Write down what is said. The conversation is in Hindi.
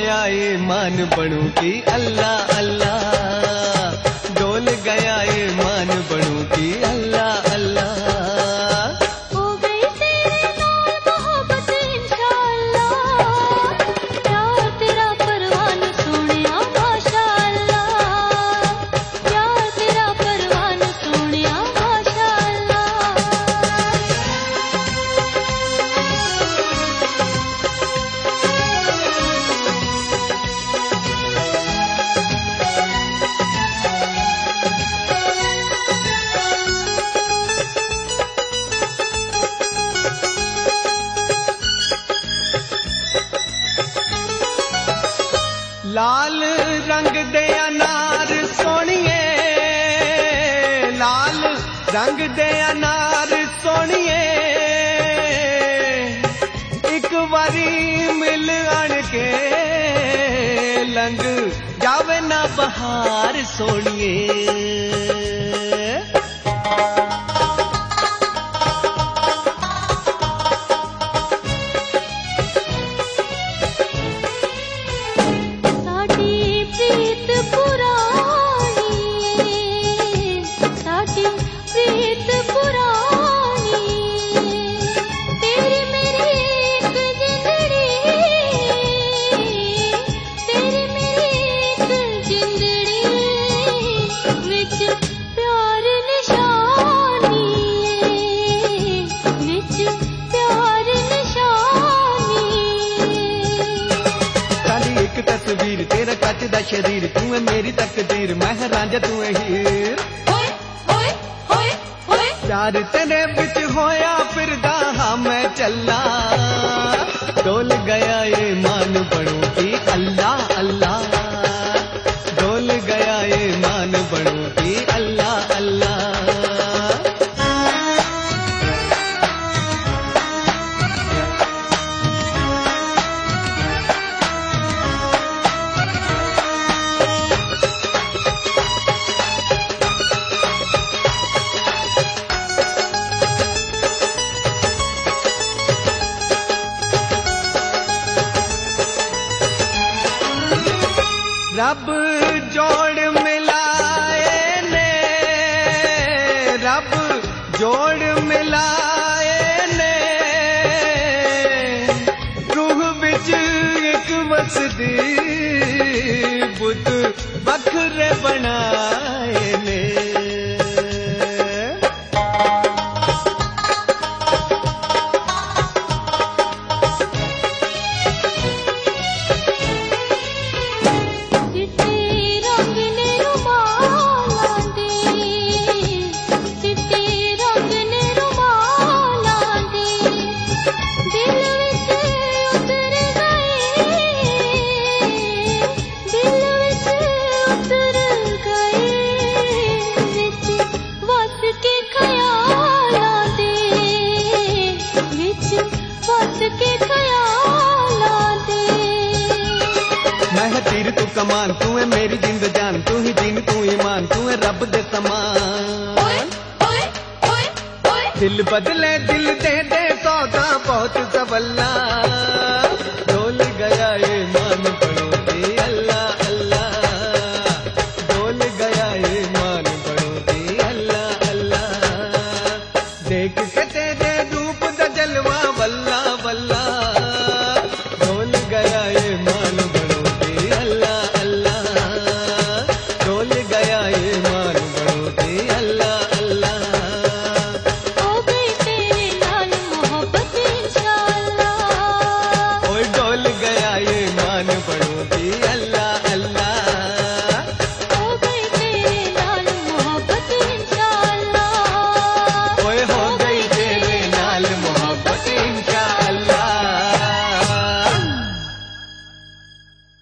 गया ये मान बनू की अल्लाह अल्लाह, डोल गया ये मान बनू की अल्लाह अल्लाह। लाल रंग दे अनार सोनिए, लाल रंग दे अनार सोनिए, एक बारी मिल आन के लंग जावे ना बहार सोनिए। तस्वीर तेरा कचदा शरीर, तू है मेरी तकदीर, मैं रांझा तू है हीर। प्यार तेरे बिच होया फिरदा हाँ मैं चला, डोल गया ये मान बनू की अल्लाह अल्लाह, डोल गया ये मान बनू की अल्लाह अल्लाह। रब जोड़ मिलाए ने, रब जोड़ मिलाए ने, रूह बिच एक वसदी बुत बखरे बनाए ने। मैं तीर तू कमान, तू है मेरी जिंद जान, तू ही दीन तू ईमान, तू है रब दे समान। दिल बदले दिल दे दे सौदा बहुत सवल्ला,